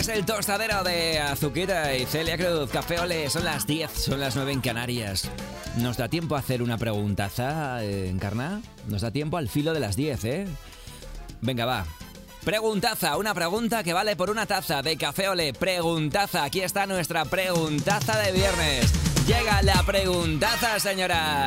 Es el tostadero de Azuquita y Celia Cruz. Café Olé, son las 10, son las 9 en Canarias. ¿Nos da tiempo a hacer una preguntaza, Encarná? Nos da tiempo al filo de las 10, ¿eh? Venga, va. Preguntaza, una pregunta que vale por una taza de Café Olé. Preguntaza, aquí está nuestra preguntaza de viernes. Llega la preguntaza, señora.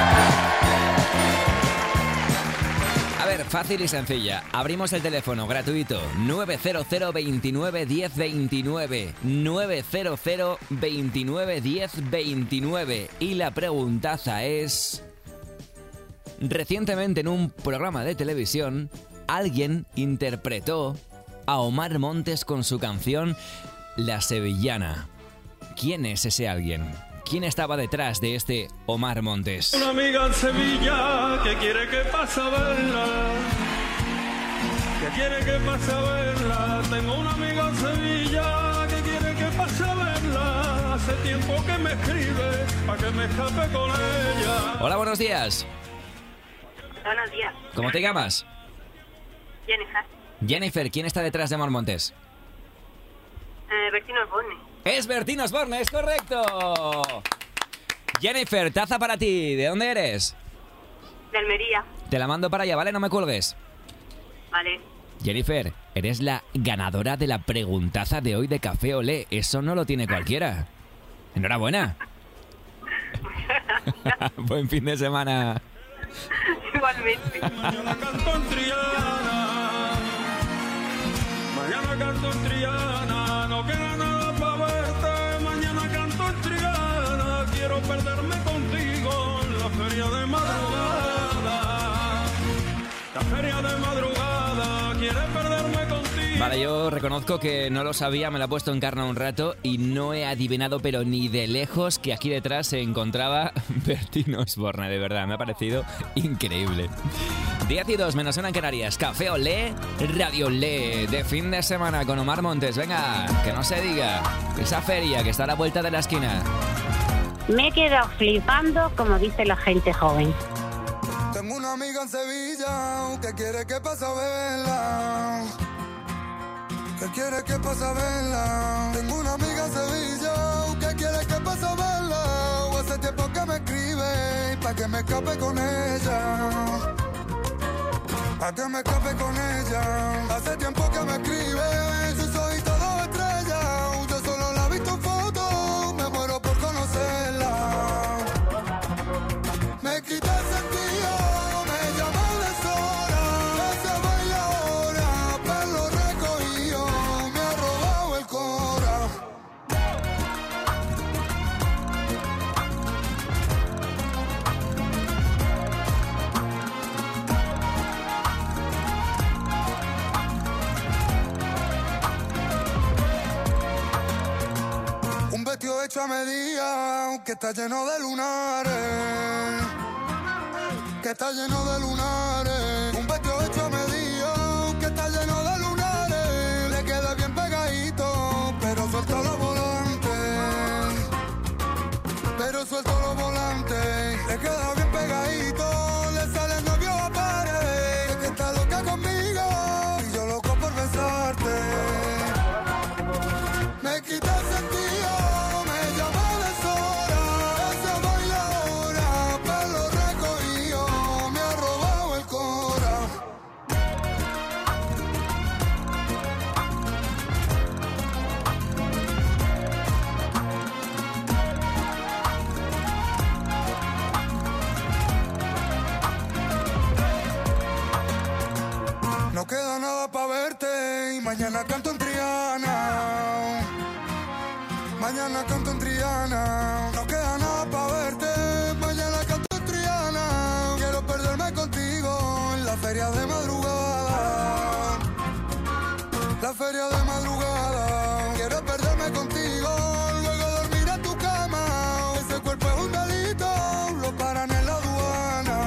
A ver, fácil y sencilla. Abrimos el teléfono gratuito 900 29 10 29 900 29 10 29 y la preguntaza es: recientemente en un programa de televisión alguien interpretó a Omar Montes con su canción La Sevillana. ¿Quién es ese alguien? ¿Quién estaba detrás de este Omar Montes? Una amiga en Sevilla que quiere que pase a verla, que quiere que pase a verla. Tengo una amiga en Sevilla que quiere que pase a verla. Hace tiempo que me escribe para que me escape con ella. Hola, buenos días. Buenos días. ¿Cómo te llamas? Jennifer. Jennifer, ¿quién está detrás de Omar Montes? Bertino Osborne. Es Bertino Osborne, es correcto. Jennifer, taza para ti. ¿De dónde eres? De Almería. Te la mando para allá, ¿vale? No me cuelgues. Vale. Jennifer, eres la ganadora de la preguntaza de hoy de Café Olé. Eso no lo tiene cualquiera. Enhorabuena. Buen fin de semana. Igualmente. Mañana canto en Triana, mañana canto en Triana, no queda nada para verte. Mañana canto en Triana, quiero perderme contigo en la feria de madrugada. La feria de madrugada, quiere perderme contigo. Vale, yo reconozco que no lo sabía, me la he puesto en carne un rato y no he adivinado, pero ni de lejos, que aquí detrás se encontraba Bertino Osborne. De verdad, me ha parecido increíble. 10 y 2 menos 1 en Canarias. Café Olé, Radio Olé, de fin de semana con Omar Montes. Venga, que no se diga. Esa feria que está a la vuelta de la esquina. Me he quedado flipando, como dice la gente joven. Tengo una amiga en Sevilla que quiere que pase a verla, que quiere que pase a verla. Tengo una amiga en Sevilla que quiere que pase a verla. Hace tiempo que me escribe pa' que me escape con ella, pa' que me escape con ella. Hace tiempo que me escribe, sus ojitos dos estrellas. Yo solo la he visto en foto, me muero por conocerla. Me quita el sentido, me llama de sola, que se baila ahora, pelo recogido, me ha robado el cora. Un vestido hecho a medida, que está lleno de lunares, que está lleno de lunares. Un vestido hecho a medida, que está lleno de lunares. Le queda bien pegadito, pero suelto los volantes, pero suelto los volantes. Le queda bien pegadito, le sale el novio a pared. Es que está loca conmigo y yo loco por besarte. Me quita el sentido, me llama de sola, ese baila ahora, pelo recogido, me ha robado el cora. No queda nada pa' verte y mañana canto en Triana. Mañana canto en Triana. No queda nada pa' verte. Mañana canto en Triana. Quiero perderme contigo en la feria de madrugada. La feria de madrugada. Quiero perderme contigo, luego dormir en tu cama. Ese cuerpo es un delito, lo paran en la aduana.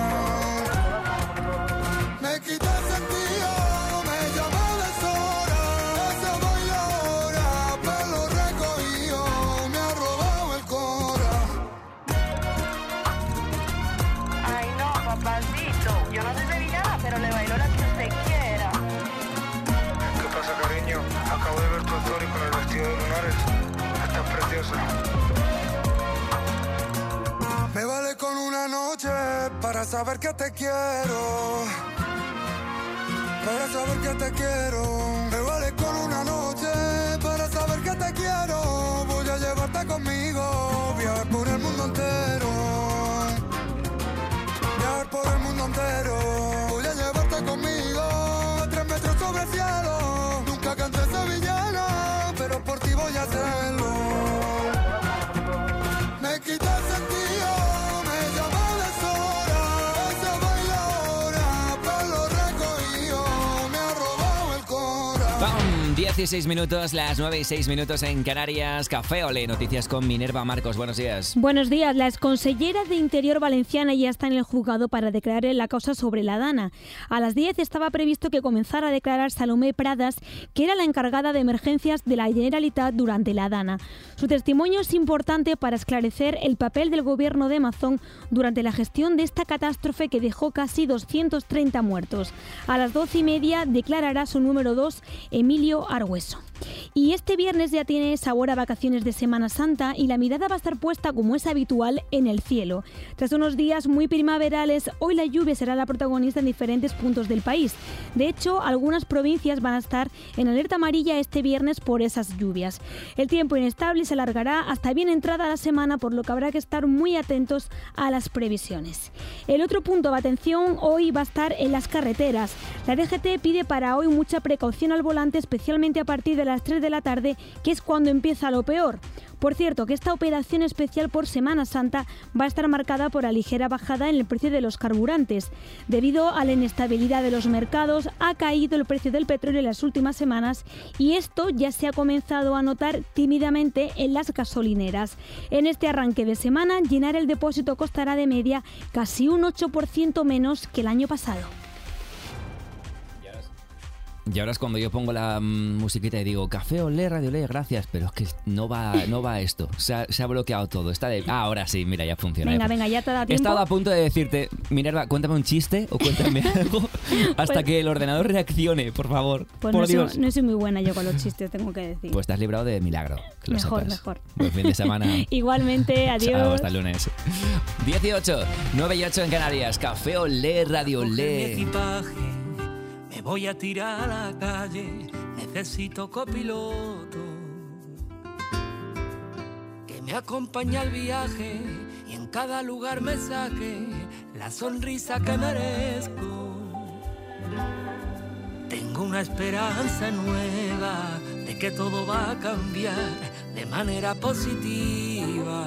Me quita el sentido, me llama de sola. Ese baila ahora, pelo recogido, me ha robado el cora. maravilloso. Me vale con una noche para saber que te quiero. Para saber que te quiero. Me vale con una noche para saber que te quiero. Voy a llevarte conmigo, viajar por el mundo entero. Viajar por el mundo entero. Voy a llevarte conmigo a 3 metros sobre el cielo. Nunca canté sevillana, pero por ti voy a hacerlo. Me quité el sentido, me llama deshora. Se baila ahora, pelo recogido. Me ha robado el corazón. ¡Pam! 16 minutos, las 9:06 en Canarias. Café Olé, noticias con Minerva Marcos. Buenos días. Buenos días. La exconsellera de Interior valenciana ya está en el juzgado para declarar la causa sobre la Dana. A las 10 estaba previsto que comenzara a declarar Salomé Pradas, que era la encargada de emergencias de la Generalitat durante la Dana. Su testimonio es importante para esclarecer el papel del gobierno de Mazón durante la gestión de esta catástrofe que dejó casi 230 muertos. A las 12:30 declarará su número 2, Emilio Argüeso. Y este viernes ya tiene sabor a vacaciones de Semana Santa y la mirada va a estar puesta, como es habitual, en el cielo. Tras unos días muy primaverales, hoy la lluvia será la protagonista en diferentes puntos del país. De hecho, algunas provincias van a estar en alerta amarilla este viernes por esas lluvias. El tiempo inestable se alargará hasta bien entrada la semana, por lo que habrá que estar muy atentos a las previsiones. El otro punto de atención hoy va a estar en las carreteras. La DGT pide para hoy mucha precaución al volante, especialmente a partir de las 3 de la tarde, que es cuando empieza lo peor. Por cierto, que esta operación especial por Semana Santa va a estar marcada por la ligera bajada en el precio de los carburantes. Debido a la inestabilidad de los mercados, ha caído el precio del petróleo en las últimas semanas y esto ya se ha comenzado a notar tímidamente en las gasolineras. En este arranque de semana, llenar el depósito costará de media casi un 8% menos que el año pasado. Y ahora es cuando yo pongo la musiquita y digo, Café Olé, Radio Olé, gracias, pero es que no va esto. Se ha bloqueado todo. Ahora sí, mira, ya funciona. Venga, ya te da tiempo. He estado a punto de decirte, Minerva, cuéntame un chiste o cuéntame algo hasta que el ordenador reaccione, por favor. Pues por Dios. No soy muy buena yo con los chistes, tengo que decir. Pues te has librado de milagro. Que lo mejor, sepas. mejor. Buen fin de semana. Igualmente, adiós. Chao, hasta el lunes. 18, 9:08 en Canarias. Café Olé, Radio Olé. Me voy a tirar a la calle, necesito copiloto que me acompañe al viaje y en cada lugar me saque la sonrisa que merezco. Tengo una esperanza nueva de que todo va a cambiar de manera positiva.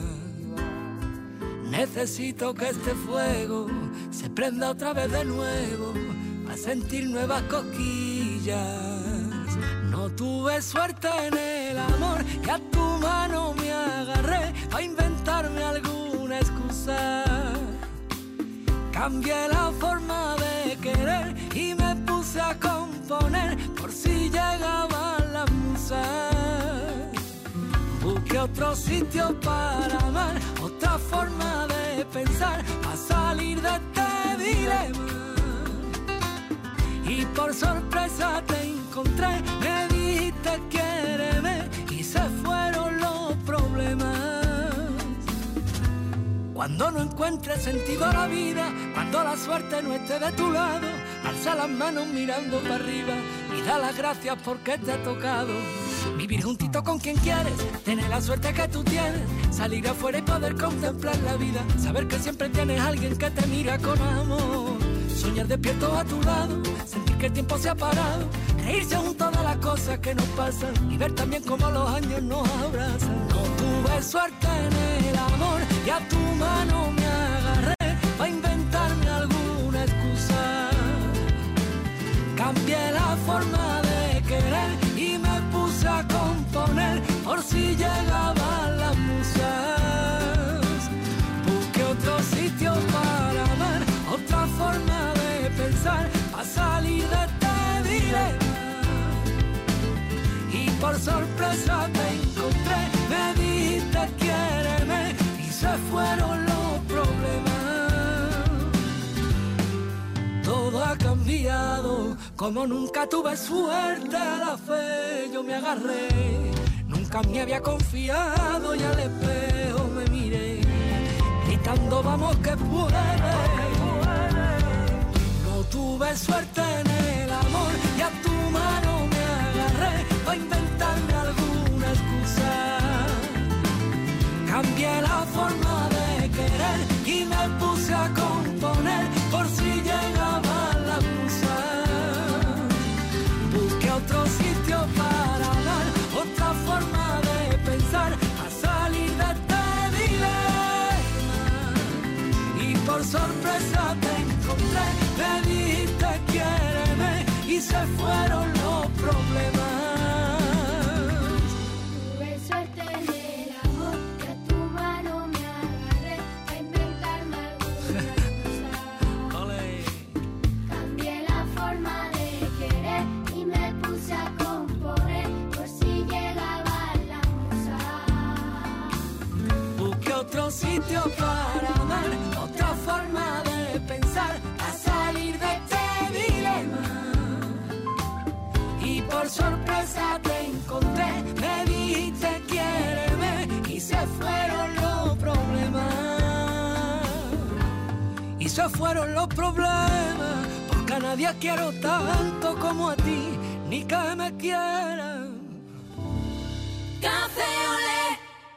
Necesito que este fuego se prenda otra vez de nuevo, a sentir nuevas cosquillas. No tuve suerte en el amor y a tu mano me agarré a inventarme alguna excusa. Cambié la forma de querer y me puse a componer por si llegaban las musas. Busqué otro sitio para amar, otra forma de pensar, para salir de este dilema. Y por sorpresa te encontré, me dijiste quiéreme y se fueron los problemas. Cuando no encuentres sentido a la vida, cuando la suerte no esté de tu lado, alza las manos mirando para arriba y da las gracias porque te ha tocado. Vivir juntito con quien quieres, tener la suerte que tú tienes, salir afuera y poder contemplar la vida, saber que siempre tienes alguien que te mira con amor. Soñar despierto a tu lado, sentir que el tiempo se ha parado, reírse junto de las cosas que nos pasan y ver también cómo los años nos abrazan. No tuve suerte en el amor y a tu mano me agarré para inventarme alguna excusa. Cambié la forma de querer y me puse a componer por si llegaban las musas. Busqué otro sitio para amar, otra forma de pensar, a salir de este dilema. Y por sorpresa te encontré, me dijiste quiéreme y se fueron los problemas. Todo ha cambiado, como nunca tuve suerte a la fe yo me agarré. nunca me había confiado y al espejo me miré, gritando vamos que puedes. No tuve suerte en el amor y a tu mano me agarré para inventarme alguna excusa. Cambié la forma de querer y me puse a componer por si llegaba la musa. Busqué otro sitio para hablar, otra forma de pensar, a salir de este dilema. Y por sorpresa te encontré, me dijiste quiéreme y se fueron los problemas. Tuve suerte en el amor, que a tu mano me agarré a inventarme alguna cosa. Cambié la forma de querer y me puse a componer por si llegaba la musa. Busqué otro sitio para amar, otra forma de pensar, a salir de este dilema. Y por sorpresa te encontré, me dijiste quiéreme y se fueron los problemas. Y se fueron los problemas, porque a nadie quiero tanto como a ti, ni que me quieran. Café Olé.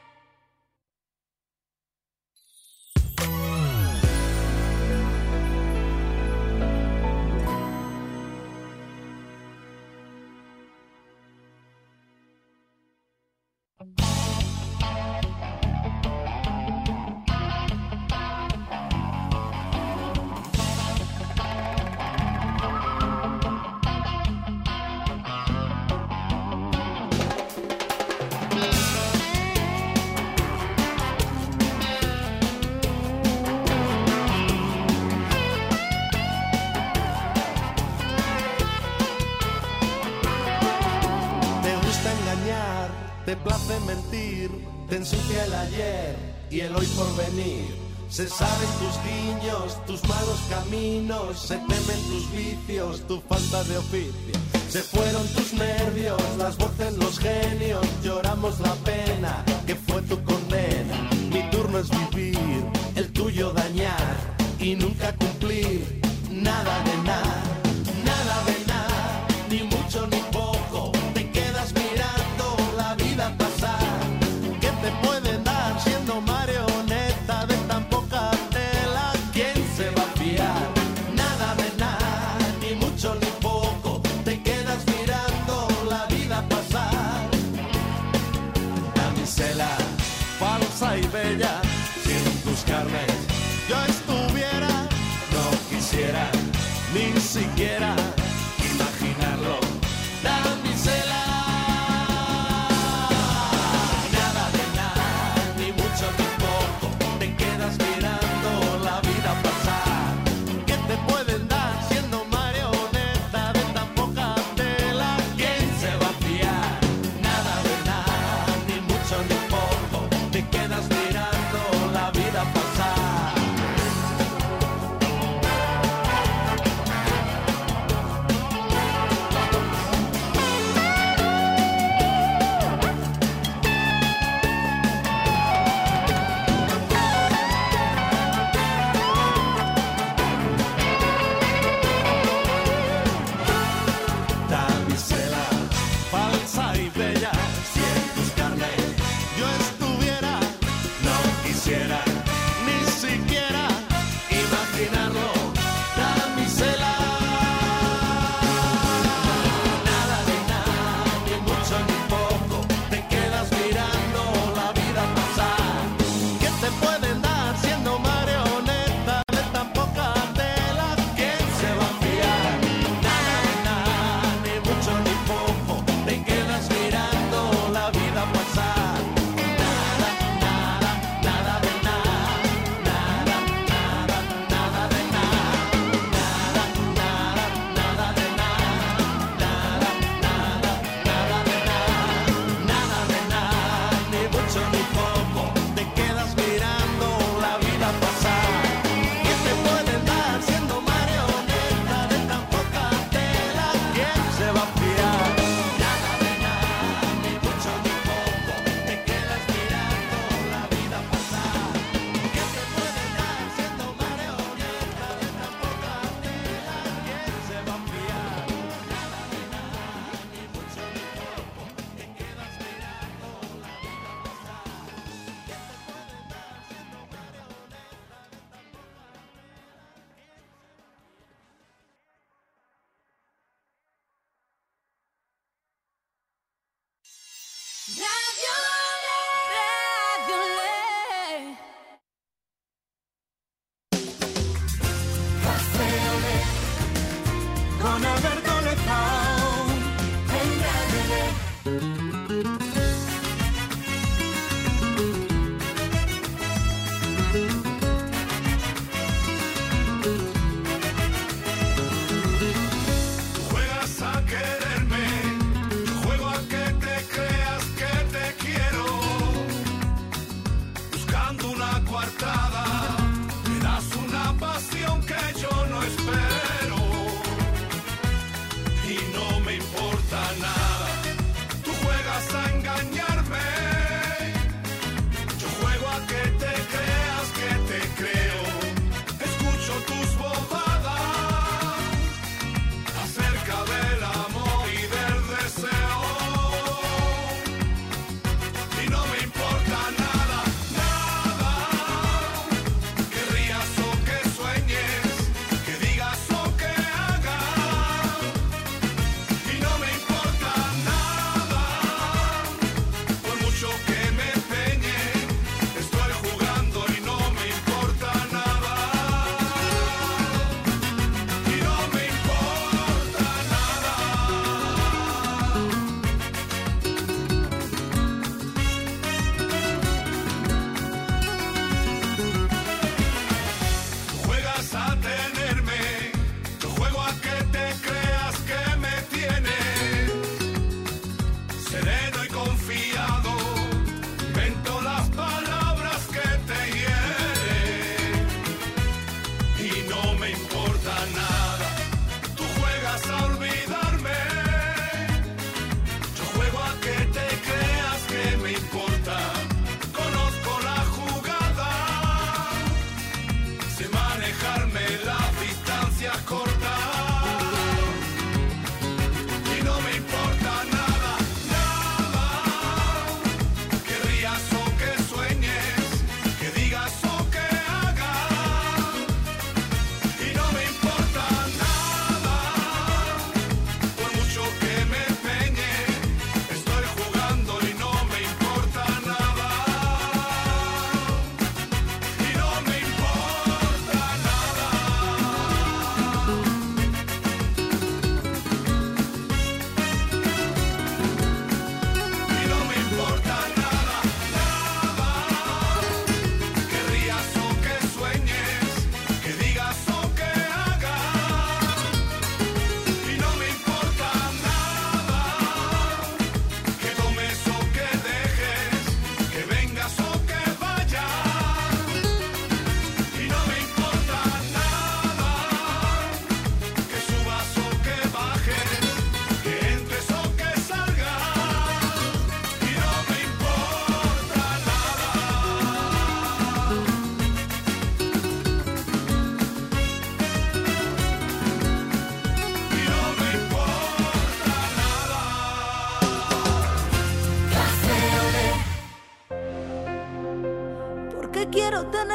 Te place mentir, te ensucia el ayer y el hoy por venir. Se saben tus guiños, tus malos caminos, se temen tus vicios, tu falta de oficio. Se fueron tus nervios, las voces, los genios, lloramos la pena que fue tu condena. Mi turno es vivir, el tuyo dañar y nunca cumplir nada de nada, nada de nada, ni mucho ni poco. Te quedas mirando la vida pasar. ¿Qué te pueden dar siendo marioneta de tan poca tela? ¿Quién se va a fiar? Nada de nada, ni mucho ni poco. Te quedas mirando la vida pasar. Damisela, falsa y bella, si en tus carnes yo estuviera, no quisiera ni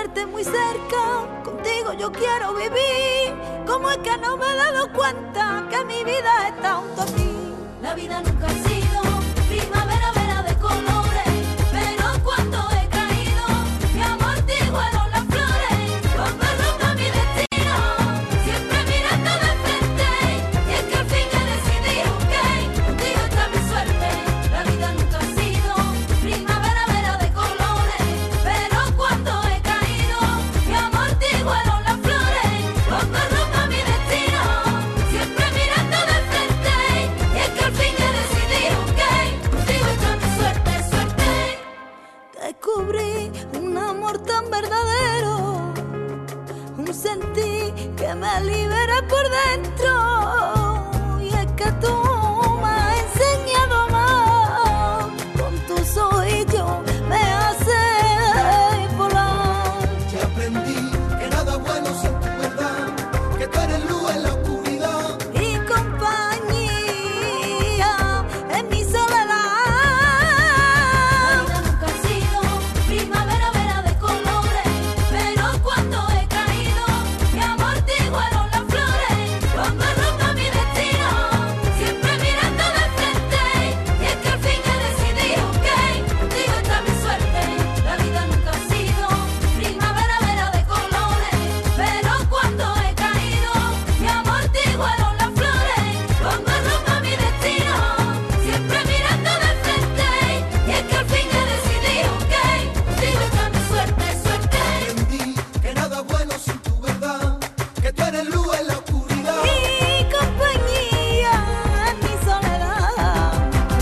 tenerte muy cerca, contigo yo quiero vivir. ¿Cómo es que no me he dado cuenta que mi vida está junto a ti? La vida nunca ha sido primavera, vera de colores, pero cuando he caído, mi amor te igualó las flores. Cuando rompa mi destino, siempre mirando de frente, y es que al fin he decidido que contigo está mi suerte. La vida nunca ha sido primavera, vera de colores, pero cuando he caído, mi amor te igualó las flores. Cuando rompa mi destino, siempre mirando de frente, y es que al fin he decidido que contigo está mi suerte, suerte. Descubrí un amor tan verdadero, un sentir que me libera por dentro, y es que tú me has enseñado a amar, con tus ojitos me haces volar. Ya aprendí que nada bueno sin tu verdad, que tú eres luz en la oscuridad. Y compañía en mi soledad. La vida nunca ha sido primavera, vera de colores, pero cuando he caído, mi amor te igualó las flores. Cuando rompa mi destino, siempre mirando de frente, y es que al fin he decidido que contigo está mi suerte. La vida nunca ha sido primavera, vera de colores, pero cuando he caído, mi amor te igualó las flores. Cuando rompa mi destino, siempre mirando de frente, y es que al fin he decidido que contigo está mi suerte, suerte. Aprendí que nada bueno sin tu verdad, que tú eres luz en la oscuridad. Y compañía en mi soledad.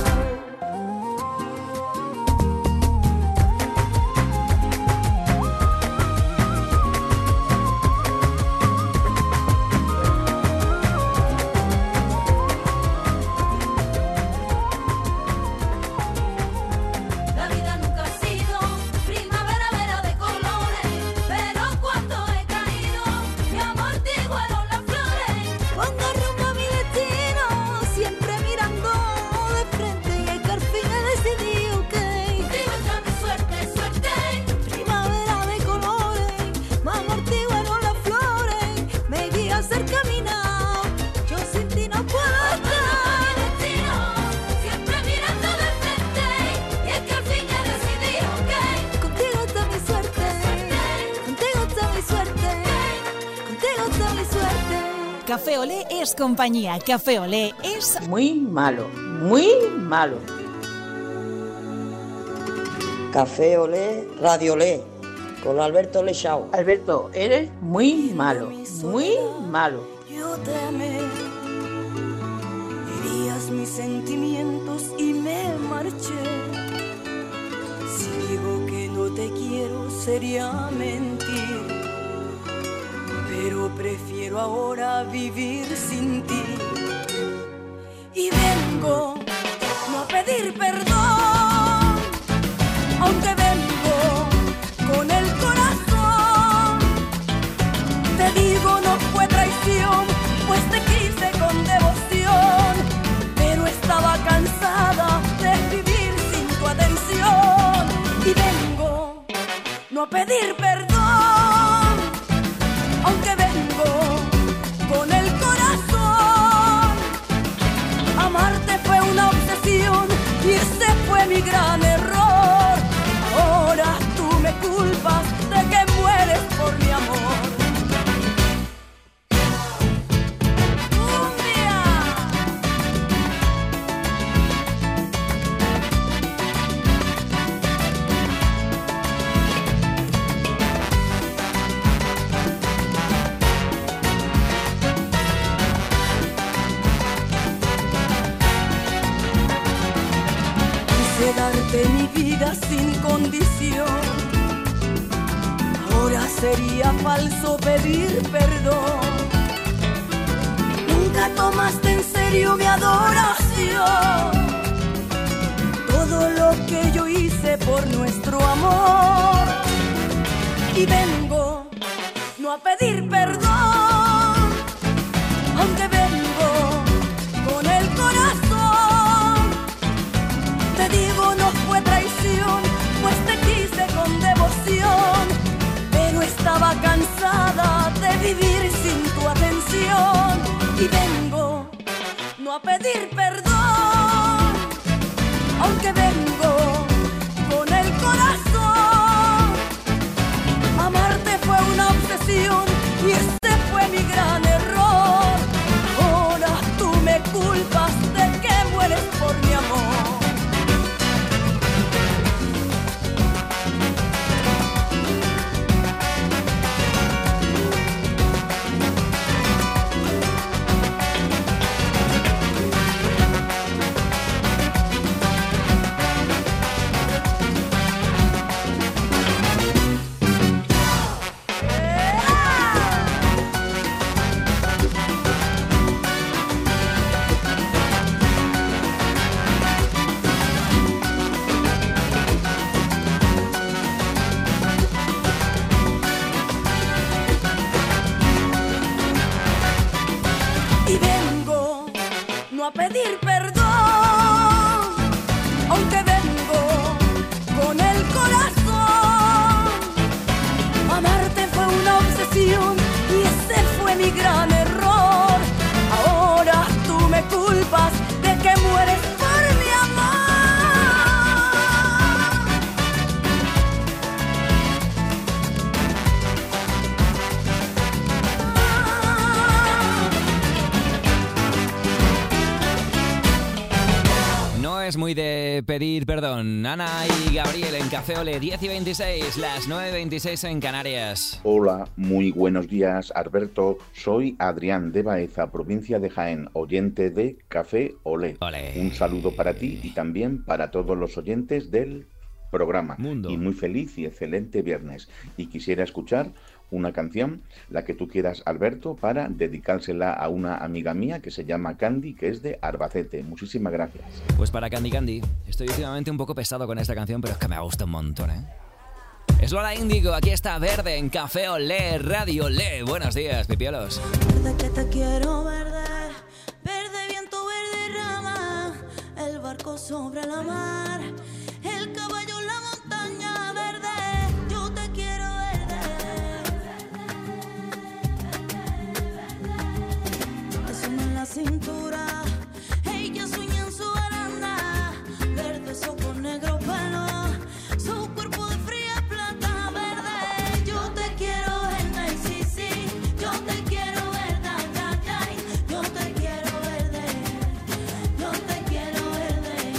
La vida nunca ha sido primavera, vera de colores, pero cuando he caído, mi amor te igualó las flores. Cuando rompa mi destino, siempre mirando de frente, y es que al fin he decidido que contigo está mi suerte, suerte. Primavera de colores, mi amor te igualó las flores, me guía a hacer caminar, yo sin ti no puedo estar. Siempre mirando de frente, y es que al fin he decidido que contigo está mi suerte, contigo está mi suerte, contigo está mi suerte. Café Olé es compañía. Café Olé es Muy malo, muy malo. Café Olé, Radio Olé, con Alberto Lechao. Alberto, eres muy malo, muy malo. Yo te amé, herías mis sentimientos y me marché. Si digo que no te quiero sería mentir, pero prefiero ahora vivir sin ti. Y vengo no a pedir perdón, aunque vengo con el corazón. Te digo no fue traición, pues te quise con devoción, pero estaba cansada de vivir sin tu atención. Y vengo no a pedir perdón, aunque vengo con el corazón. Amarte fue una obsesión y ese fue mi gran error. Ahora tú me culpas de que mueres por mi amor. Quise darte mi vida sin condición, ahora sería falso pedir perdón. Nunca tomaste en serio mi adoración, todo lo que yo hice por nuestro amor. Y vengo no a pedir perdón, aunque vengo con el corazón. Te digo no fue traición, pues te quise con devoción, pero y ese fue mi gran error. Ahora tú me culpas de que mueres por mi amor. A pedir perdón, aunque vengo con el corazón. Amarte fue una obsesión y ese fue mi gran error. Ahora tú me culpas de que mueres por mi amor. Es muy de pedir perdón. Ana y Gabriel en Café Olé, 10 y 26, las 9:26 en Canarias. Hola, muy buenos días, Alberto. Soy Adrián de Baeza, provincia de Jaén, oyente de Café Olé. Olé. Un saludo para ti y también para todos los oyentes del programa. Mundo. Y muy feliz y excelente viernes. Y quisiera escuchar una canción, la que tú quieras, Alberto, para dedicársela a una amiga mía que se llama Candy, que es de Albacete. Muchísimas gracias. Pues para Candy, estoy últimamente un poco pesado con esta canción, pero es que me gusta un montón, ¿eh? Es Lola Índigo, aquí está Verde en Café Olé, Radio Olé. Buenos días, pipiolos. Verde que te quiero, verde, verde viento, verde rama, el barco sobre la mar, el caballo en la montaña, verde, yo te quiero, verde. Te suena en la cintura, ella sueña en su baranda, verde soco negro pelo, su cuerpo de fría plata, verde, yo te quiero, verde, sí, sí, yo te quiero, verde, ay, ay, yo te quiero, verde, yo te quiero, verde,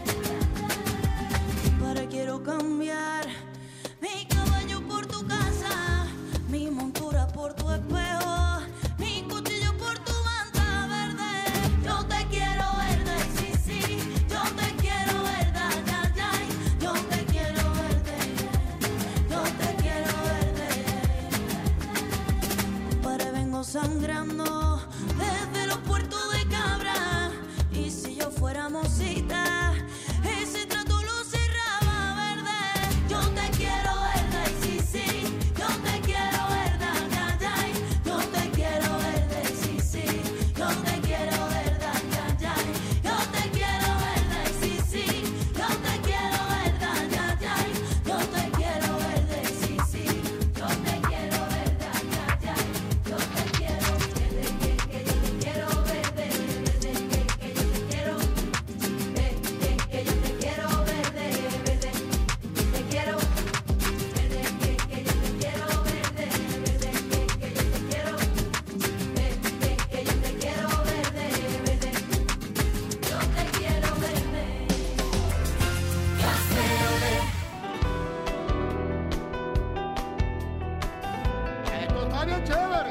para quiero cambiar mi caballo por tu casa, mi montura por tu espejo, mi cuchillo por tu manta, verde, yo te quiero, verde, sí, sí, yo te quiero, verde, ay, ay, yo te quiero, verde, yo te quiero, verde, para vengo sangrando desde los puertos de Cabra, y si yo fuera mosita, ese trato lo cerraba, verde, yo te quiero, verde, sí, sí, yo te quiero, verde, ay, ay, yo te quiero, verde, sí, sí, yo te quiero, verde, ay, ay, yo te quiero, verde, sí, sí, yo te quiero, verde, ay, ay, yo te quiero, verde, sí, sí, yo te quiero, verde, ay, ay, yo te quiero, verde, que yo te quiero, verde, verde, que yo te quiero, verde, que yo te quiero, verde, verde, te quiero, verde, que yo te quiero, verde, verde, que yo te quiero, verde, que yo te quiero, verde, verde, yo te quiero, verde. Café Olé. Esto está bien chévere.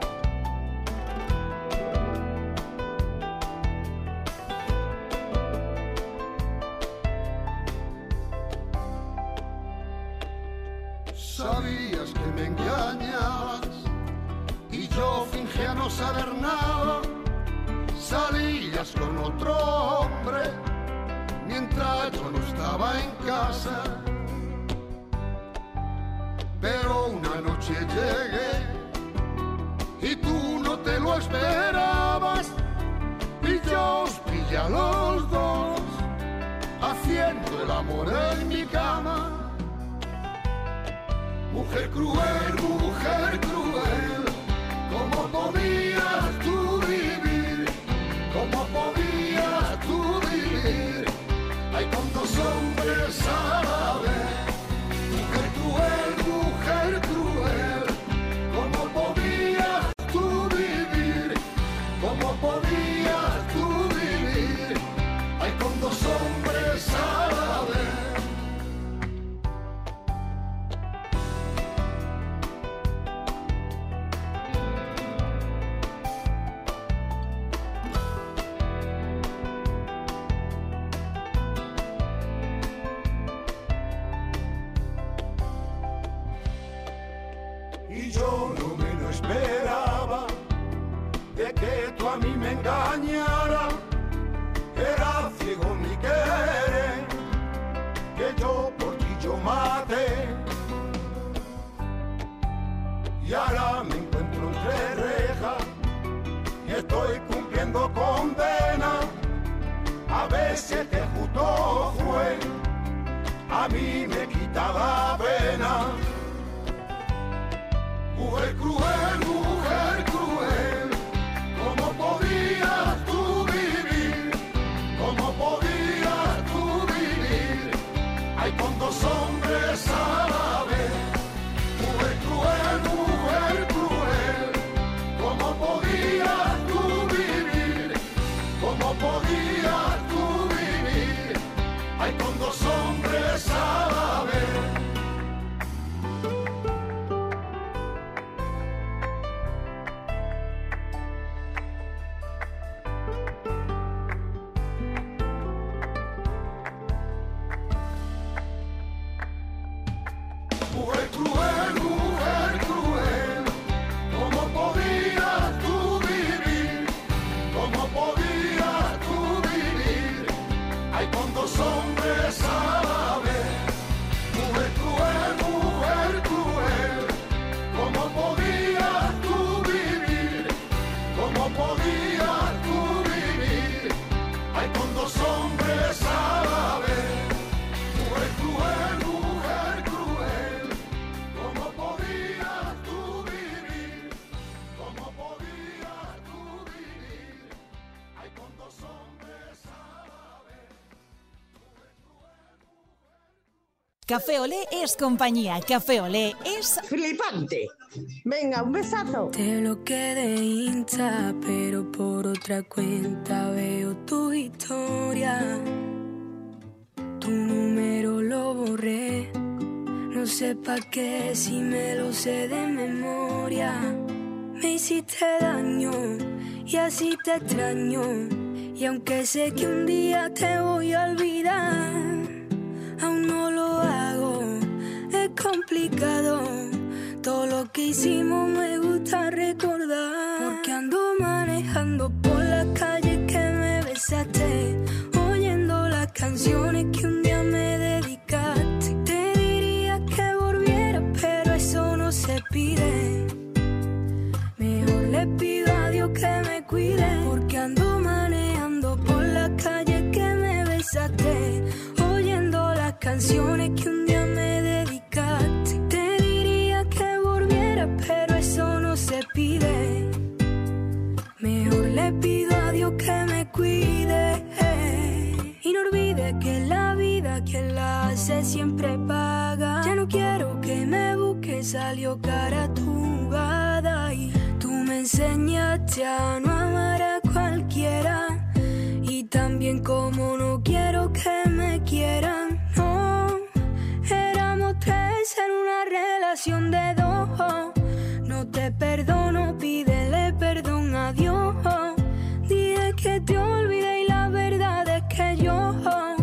Sabías que me engañabas y yo fingía no saber nada. Salías con otro hombre mientras yo no estaba en casa. Pero una noche llegué y tú no te lo esperabas, y yo os pillé a los dos haciendo el amor en mi cama. Mujer cruel, ¿cómo podías tú vivir? ¿Cómo podías tú vivir? Hay con dos hombres a la vez. Mujer cruel, ¿cómo podías se te justo fue, a mí me quitaba pena. Mujer cruel, ¿cómo podías tú vivir? ¿Cómo podías tú vivir? Hay con dos hombres a la vez. Mujer cruel, ¿cómo podías tú vivir? ¿Cómo podías tú vivir? Hay con dos hombres a la vez. Mujer cruel, ¿cómo podías tú vivir? ¿Cómo podías tú vivir? Hay con dos hombres a la vez. Mujer cruel, ¿cómo podías tú vivir? ¿Cómo podías tú vivir? Hay con dos hombres a la vez. Mujer cruel, ¿cómo podías tú vivir? ¿Cómo podías tú vivir? Hay con dos hombres a la vez. Café Olé es compañía. Café Olé es flipante. Venga, un besazo. Te bloqueé de Insta, pero por otra cuenta veo tu historia. Tu número lo borré. No sé pa' qué si me lo sé de memoria. Me hiciste daño y así te extraño. Y aunque sé que un día te voy a olvidar, aún no lo hago, es complicado. Todo lo que hicimos me gusta recordar. Porque ando manejando por las calles que me besaste, oyendo las canciones que un día me dedicaste. Te diría que volviera, pero eso no se pide. Mejor le pido a Dios que me cuide. Porque ando manejando por las calles que me besaste, oyendo las canciones que un día me dedicaste. Te diría que volviera, pero eso no se pide. Mejor le pido a Dios que me cuide. Y no olvide que la vida quien la hace siempre paga. Ya no quiero que me busques, salió cara tu jugada. Y tú me enseñaste a no amar a cualquiera. Y también como no quiero que me quieran. No, éramos tres en una relación de dos. No te perdono, pídele perdón a Dios. Dije que te olvidé y la verdad es que yo,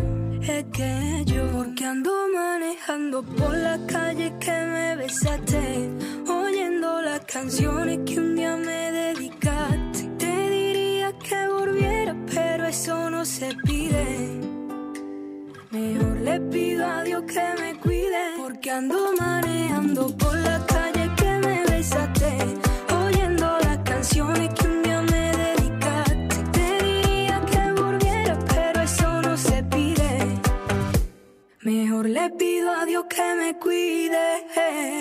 porque ando manejando por las calles que me besaste, oyendo las canciones que un día me dedicaste. Te diría que volviera, pero eso no se pide. Mejor le pido a Dios que me cuide. Porque ando manejando por las calles que me besaste, oyendo las canciones que un día me dedicaste. Te diría que volviera, pero eso no se pide. Mejor le pido a Dios que me cuide.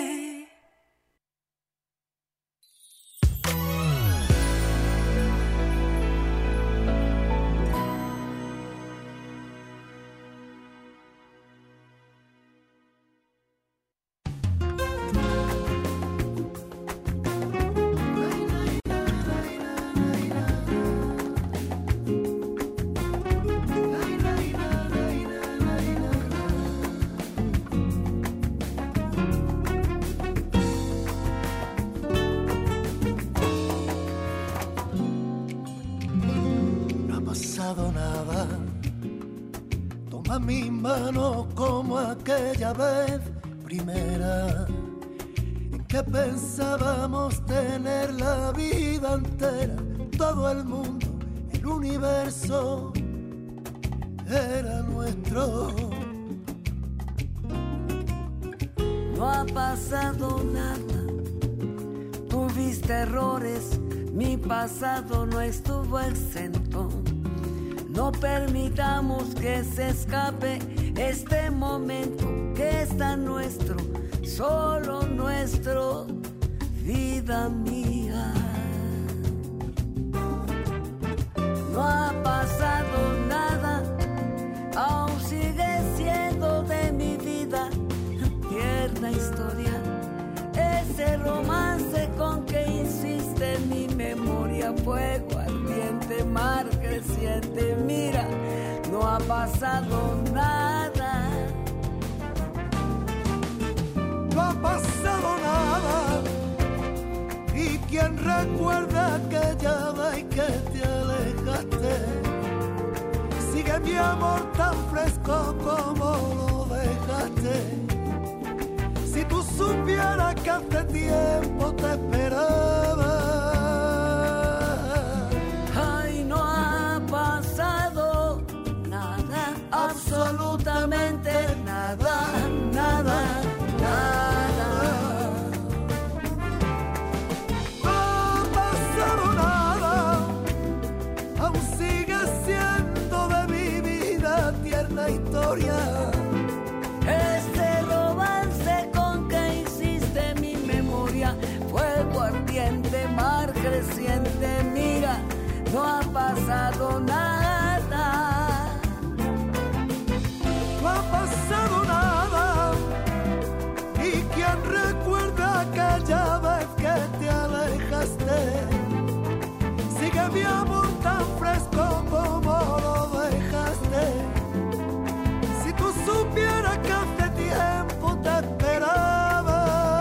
Nada, toma mi mano como aquella vez primera en que pensábamos tener la vida entera, todo el mundo, el universo era nuestro. No ha pasado nada, tuviste errores, mi pasado no estuvo exento. No permitamos que se escape este momento que es tan nuestro, solo nuestro, vida mía. No ha pasado nada, aún sigue siendo de mi vida tierna historia. Ese romance con que insiste en mi memoria, fuego ardiente, mar creciente. Mira, no ha pasado nada. No ha pasado nada. Y quien recuerda aquella vez que te alejaste, sigue mi amor tan fresco como lo dejaste. Si tú supieras que hace tiempo te esperaba. Ay, no ha pasado nada, absolutamente nada, nada, nada. No ha pasado nada, aún sigue siendo de mi vida tierna historia. Este romance con que insiste mi memoria, fuego ardiente, mar creciente. Mira, no ha pasado nada. No ha pasado nada. Y quien recuerda aquella vez que te alejaste, sigue mi amor tan fresco como lo dejaste. Si tú supieras que hace tiempo te esperaba.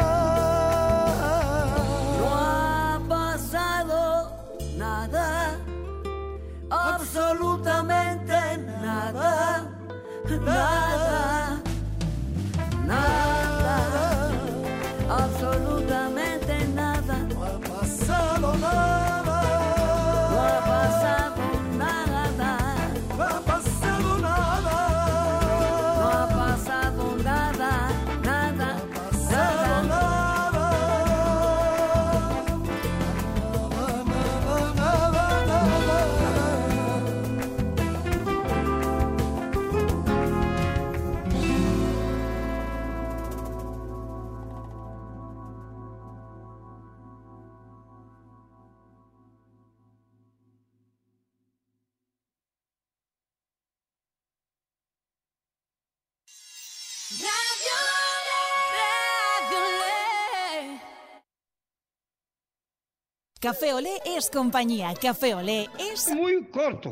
No ha pasado nada, absolutamente nada, nada, nada, absolutamente nada. No ha pasado nada. No ha pasado nada. No ha pasado nada. No ha pasado nada, nada, Café Olé es compañía. Café Olé es... Muy corto.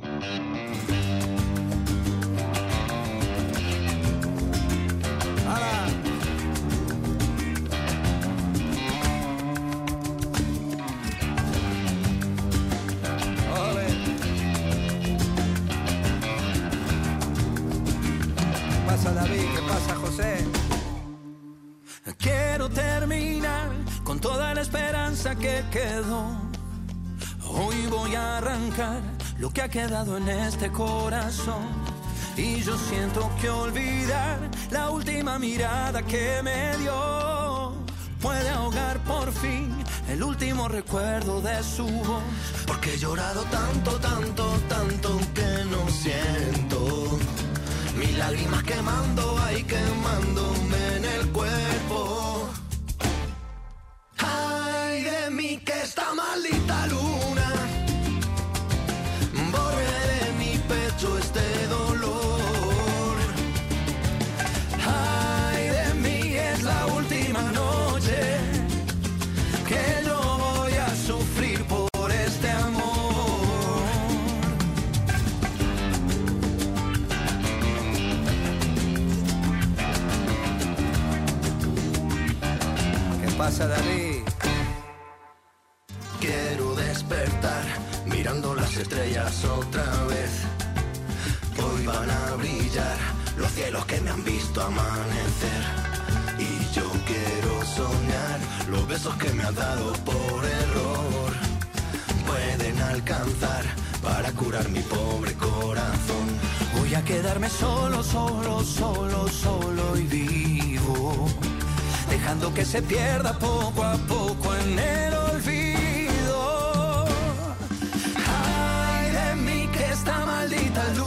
¿Qué pasa, David? ¿Qué pasa, José? Quiero terminar con toda la esperanza que quedó. Hoy voy a arrancar lo que ha quedado en este corazón. Y yo siento que olvidar la última mirada que me dio puede ahogar por fin el último recuerdo de su voz. Porque he llorado tanto, tanto, tanto que no siento. Mis lágrimas quemando, ay, quemándome en el cuerpo. Ay de mí que esta maldita luna borre de mi pecho este dolor. Ay de mí es la última noche que yo voy a sufrir por este amor. ¿Qué pasa, David? Quiero despertar mirando las estrellas otra vez. Hoy van a brillar los cielos que me han visto amanecer. Y yo quiero soñar los besos que me has dado por error. Pueden alcanzar para curar mi pobre corazón. Voy a quedarme solo, solo, solo, solo y vivo, dejando que se pierda poco a poco en el olvido. Ay de mí que esta maldita luz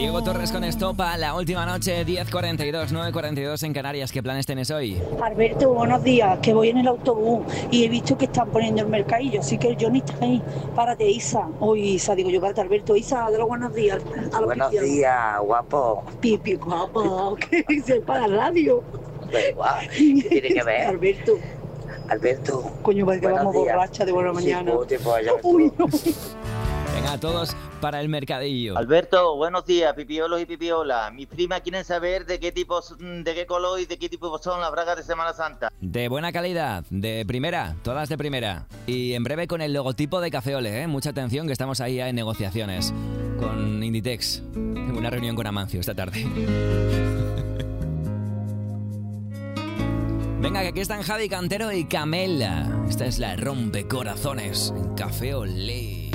Diego Torres con Estopa, la última noche, 10:42, 9:42 en Canarias. ¿Qué planes tienes hoy? Alberto, buenos días, que voy en el autobús y he visto que están poniendo el mercadillo, así que yo ni está ahí. Párate, Isa. Hoy Isa, digo yo, párate, Alberto. Isa, de los buenos días. Buenos días, guapo. Pipi, guapo. ¿Qué dices para la radio? Da igual, ¿qué tiene que ver? Alberto. Coño, parece que buenos vamos días. borracha de buena mañana. Sí, pues, ya ves tú. Uy, no. Venga, todos para el mercadillo. Alberto, buenos días, pipiolos y pipiolas. Mis primas quieren saber de qué color y de qué tipo son las bragas de Semana Santa. De buena calidad, de primera, todas de primera. Y en breve con el logotipo de Café Olé, ¿eh? Mucha atención que estamos ahí en negociaciones con Inditex. Tengo una reunión con Amancio esta tarde. Venga, que aquí están Javi Cantero y Camela. Esta es la Rompecorazones en Café Olé.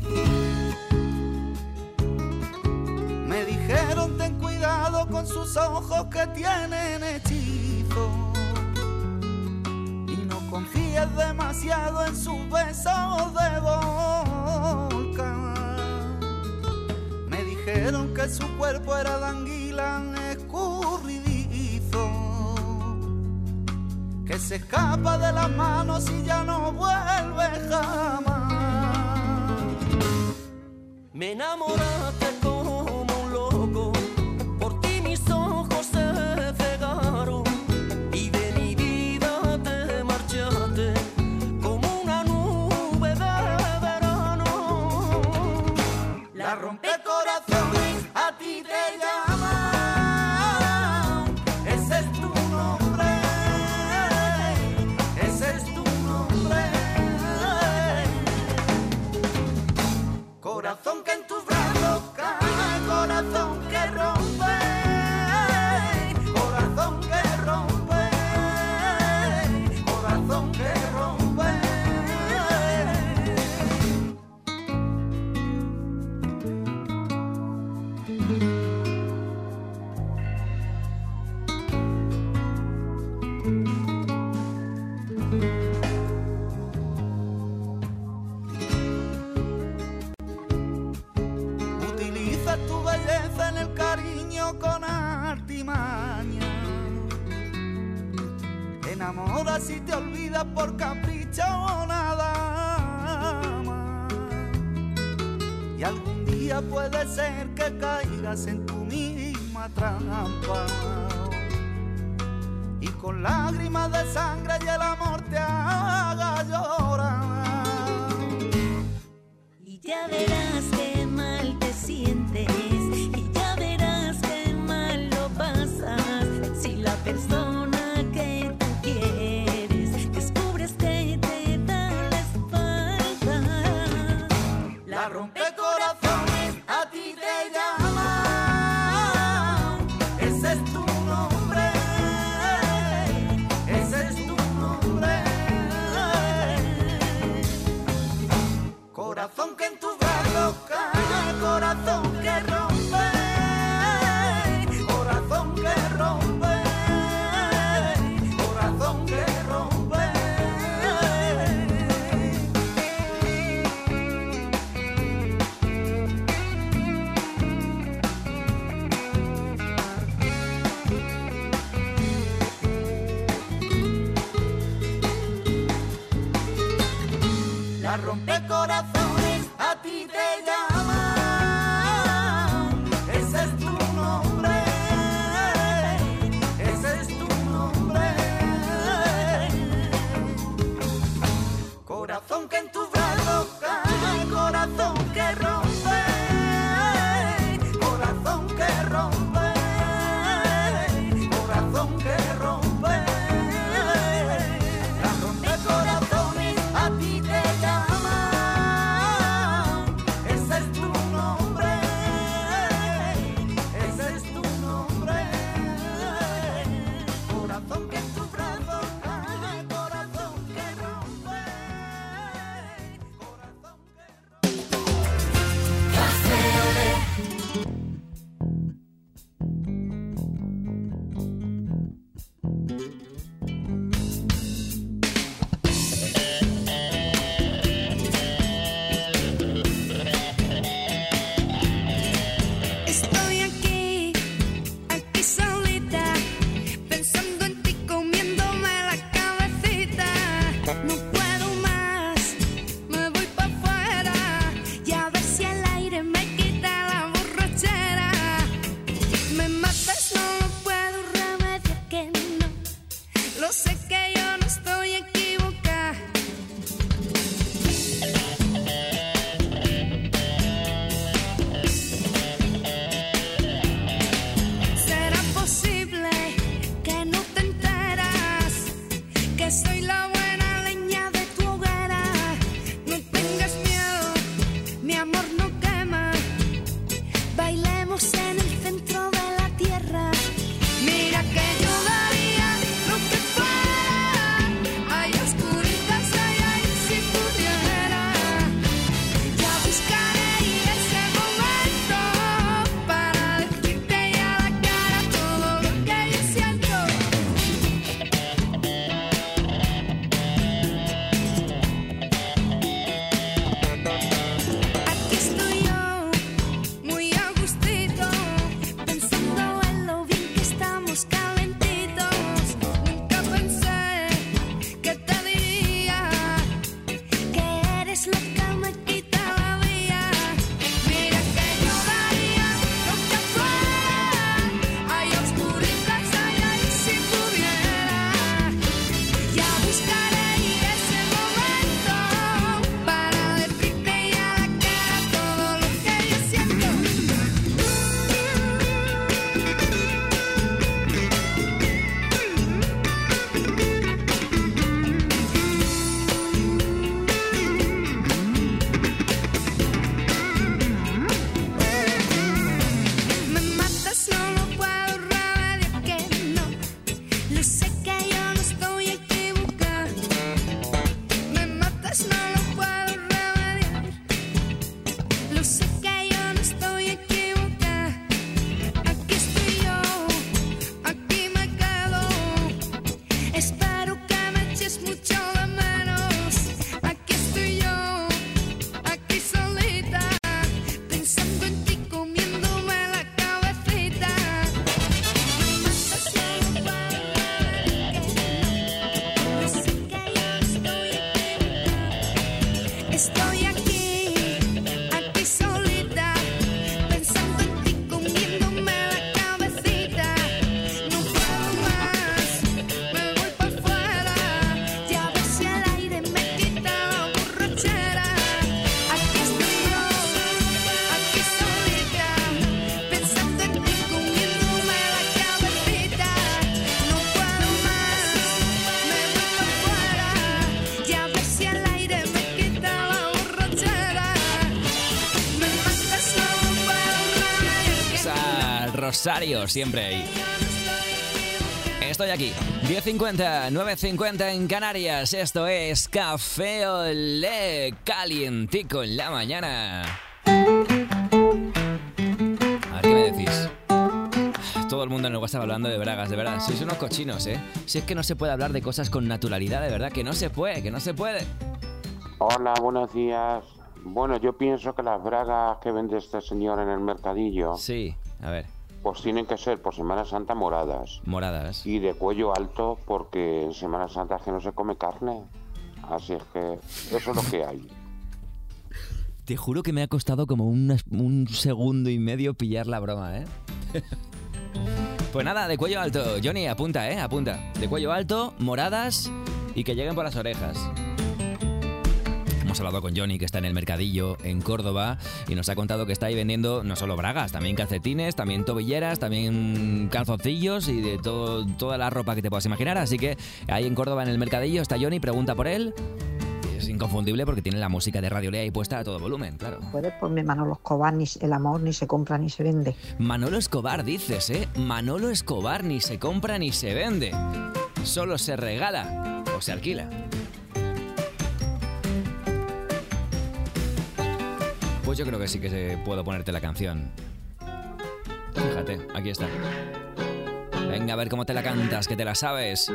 Me dijeron ten cuidado con sus ojos que tienen hechizo y no confíes demasiado en sus besos de volcán. Me dijeron que su cuerpo era de anguila escurridizo, que se escapa de las manos y ya no vuelve jamás. Me enamoraste como un loco, por ti mis ojos se cegaron y de mi vida te marchaste como una nube de verano. La rompecorazones a ti te llama, ese es tu nombre, ese es tu nombre. Corazón que en tus brazos cae, corazón que rompe, corazón que rompe, corazón que rompe. Utiliza tu belleza en el cariño con artimaña. Te enamoras y te olvidas por capricho o nada más. Y algún día puede ser que caigas en tu misma trampa y con lágrimas de sangre y el amor te haga llorar. Y ya verás qué mal te sientes, y ya verás qué mal lo pasas, si la persona que tú quieres descubres que te da la espalda. La rompecorazones a ti te llama, ese es tu nombre, ese es tu nombre. Corazón que en tus brazos cae, corazón que rompe, corazón que rompe, corazón que rompe. La rompecorazones a ti te llama, ese es tu nombre, ese es tu nombre. Corazón que en tus brazos cae, corazón que rompe, corazón que rompe, corazón que rompe. La rompecorazones a ti te llama, ese es Rosario, siempre ahí. Estoy aquí, 10:50, 9:50 en Canarias. Esto es Café Olé, calientico en la mañana. A ver qué me decís. Todo el mundo en el WhatsApp hablando de bragas, de verdad. Sois unos cochinos, ¿eh? Si es que no se puede hablar de cosas con naturalidad, de verdad, que no se puede, que no se puede. Hola, buenos días. Bueno, yo pienso que las bragas que vende este señor en el mercadillo... Sí, a ver. Pues tienen que ser por Semana Santa moradas. Moradas. Y de cuello alto porque en Semana Santa es que no se come carne. Así es que eso es lo que hay. Te juro que me ha costado como un segundo y medio pillar la broma, ¿eh? Pues nada, de cuello alto. Johnny, apunta, apunta. De cuello alto, moradas y que lleguen por las orejas. Hemos hablado con Johnny, que está en el mercadillo en Córdoba, y nos ha contado que está ahí vendiendo no solo bragas, también calcetines, también tobilleras, también calzoncillos y de toda la ropa que te puedas imaginar. Así que ahí en Córdoba, en el mercadillo, está Johnny, pregunta por él. Es inconfundible porque tiene la música de Radio Lea ahí puesta a todo volumen, claro. Puedes ponerme Manolo Escobar, el amor ni se compra ni se vende. Manolo Escobar, dices, ¿eh? Manolo Escobar ni se compra ni se vende. Solo se regala o se alquila. Pues yo creo que sí que puedo ponerte la canción. Fíjate, aquí está. Venga, a ver cómo te la cantas, que te la sabes.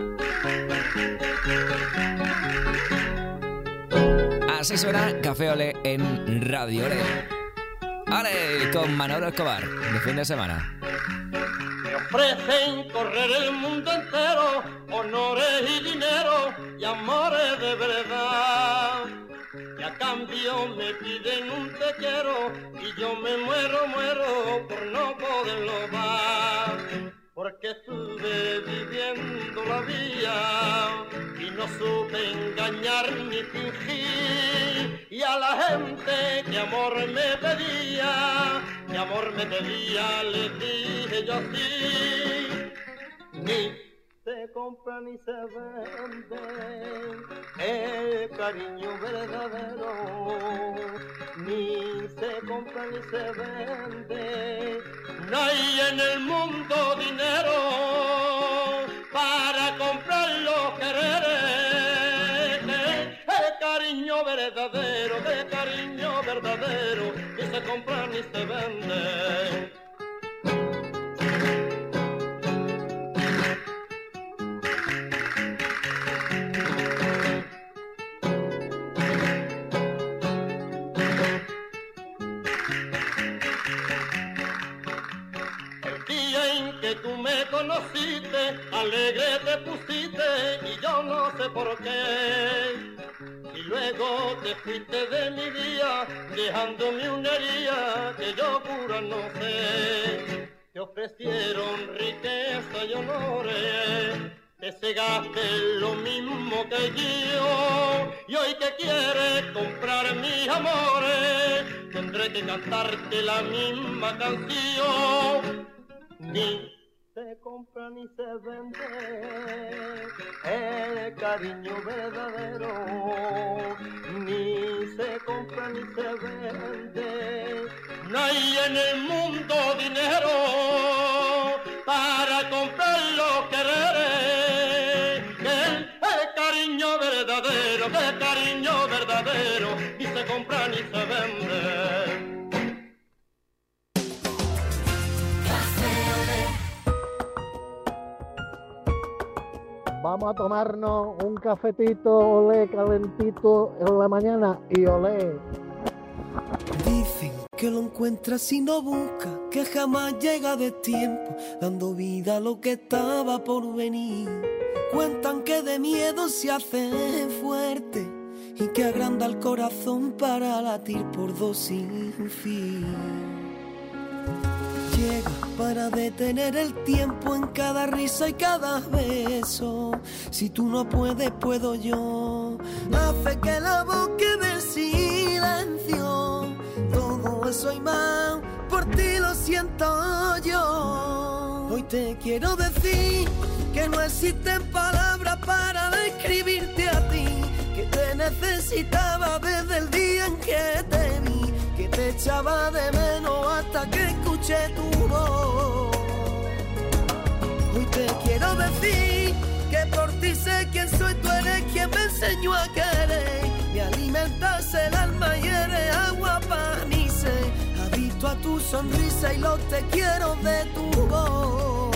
Así suena Café Olé en Radio Olé. ¡Ale! Con Manolo Escobar, de fin de semana. Me ofrecen correr el mundo entero, honores y dinero y amores de verdad. Y a cambio me piden un te quiero y yo me muero por no poderlo dar. Porque estuve viviendo la vida y no supe engañar ni fingir. Y a la gente que amor me pedía, le dije yo así. Ni se compra ni se vende el cariño verdadero, ni se compra ni se vende. No hay en el mundo dinero para comprar los quereres. El cariño verdadero, de cariño verdadero, ni se compra ni se vende. Tú me conociste, alegre te pusiste y yo no sé por qué. Y luego te fuiste de mi vida, dejándome una herida que yo cura no sé. Te ofrecieron riqueza y honores, te cegaste lo mismo que yo. Y hoy que quieres comprar mis amores, tendré que cantarte la misma canción. Ni se compra ni se vende el cariño verdadero, ni se compra ni se vende. No hay en el mundo dinero para comprar los quereres. El cariño verdadero, el cariño verdadero, ni se compra ni se vende. Vamos a tomarnos un cafetito, olé, calentito en la mañana y olé. Dicen que lo encuentra si no busca, que jamás llega de tiempo, dando vida a lo que estaba por venir. Cuentan que de miedo se hace fuerte y que agranda el corazón para latir por dos sin fin. Llega para detener el tiempo en cada risa y cada beso. Si tú no puedes, puedo yo. Hace que la voz quede en silencio. Todo eso y más, por ti lo siento yo. Hoy te quiero decir que no existen palabras para describirte a ti. Que te necesitaba desde el día en que te vi. Que te echaba de menos hasta que escuché tu voz. soy, tú eres quien me enseñó a querer. Me alimentas el alma y eres agua para mi sed. Adicto a tu sonrisa y los te quiero de tu voz.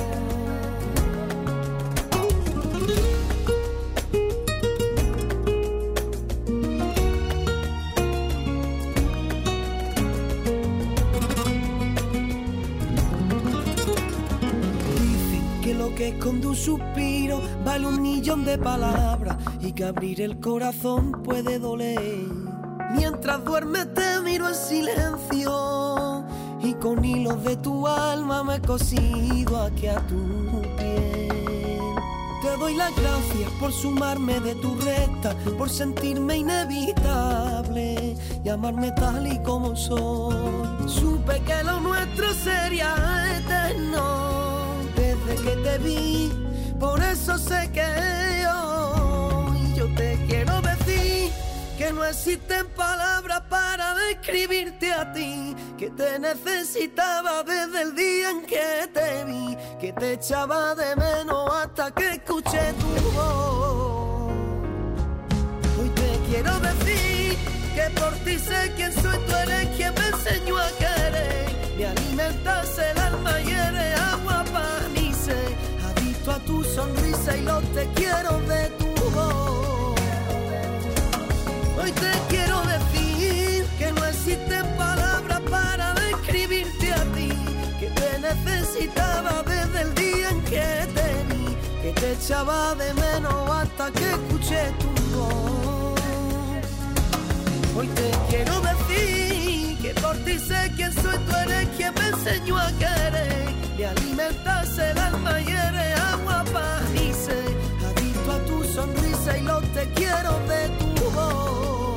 Lo que esconde un suspiro vale 1.000.000 de palabras y que abrir el corazón puede doler. Mientras duermes te miro en silencio y con hilos de tu alma me he cosido aquí a tu piel. Te doy las gracias por sumarme de tu recta, por sentirme inevitable y amarme tal y como soy. Supe que lo nuestro sería eterno desde que te vi, por eso sé que hoy yo te quiero decir que no existen palabras para describirte a ti, que te necesitaba desde el día en que te vi, que te echaba de menos hasta que escuché tu voz. Hoy te quiero decir que por ti sé quién soy, tú eres quien me enseñó a querer. Me alimentas el alma y eres agua para mi sed. Adicto a tu sonrisa y los te quiero de tu voz. Hoy te quiero decir que no existen palabras para describirte a ti, que te necesitaba desde el día en que te vi, que te echaba de menos hasta que escuché tu voz. Hoy te quiero decir que por ti sé quién soy, tú eres quien me enseñó a querer. Me alimentas el alma y eres agua para mi sed. Adicto a tu sonrisa y los te quiero de tu voz.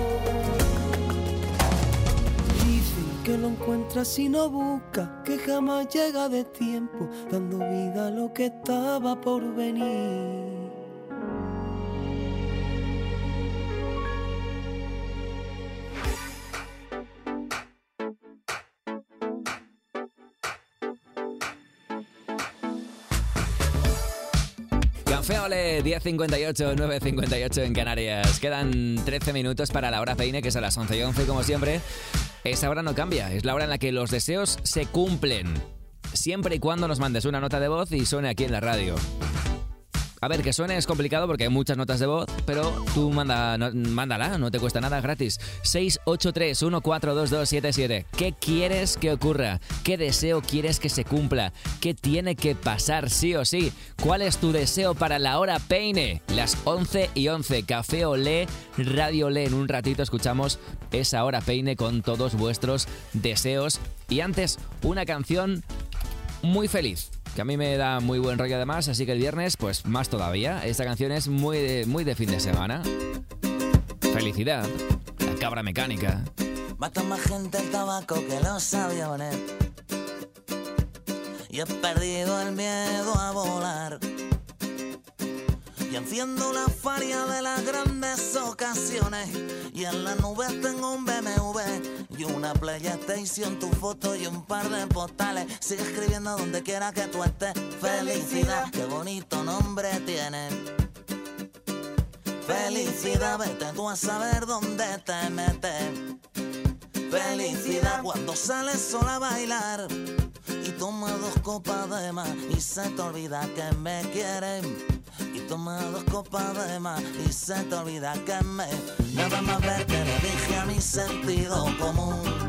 Dicen que lo encuentras si no buscas, que jamás llega de tiempo, dando vida a lo que estaba por venir. Café Olé, 10.58, 9.58 en Canarias. Quedan 13 minutos para la hora peine, que es a las 11:11 como siempre. Esa hora no cambia, es la hora en la que los deseos se cumplen. Siempre y cuando nos mandes una nota de voz y suene aquí en la radio. A ver, que suene es complicado porque hay muchas notas de voz, pero tú mándala, no te cuesta nada, gratis. 683-142277. ¿Qué quieres que ocurra? ¿Qué deseo quieres que se cumpla? ¿Qué tiene que pasar sí o sí? ¿Cuál es tu deseo para la hora peine? Las 11:11, Café Olé, Radio Olé. En un ratito escuchamos esa hora peine con todos vuestros deseos. Y antes, una canción muy feliz, que a mí me da muy buen rollo además, así que el viernes, pues más todavía. Esta canción es muy de fin de semana. Felicidad, La Cabra Mecánica. Mata más gente el tabaco que los aviones y he perdido el miedo a volar. Y enciendo la faria de las grandes ocasiones y en la nube tengo un BMW y una PlayStation, tu foto y un par de postales. Sigue escribiendo donde quiera que tú estés. Felicidad, qué bonito nombre tiene. Felicidad, vete tú a saber dónde te metes. Felicidad, cuando sales sola a bailar y toma 2 copas de más y se te olvida que me quieren. Y toma 2 copas de más y se te olvida que me... Nada más ver que le dije a mi sentido común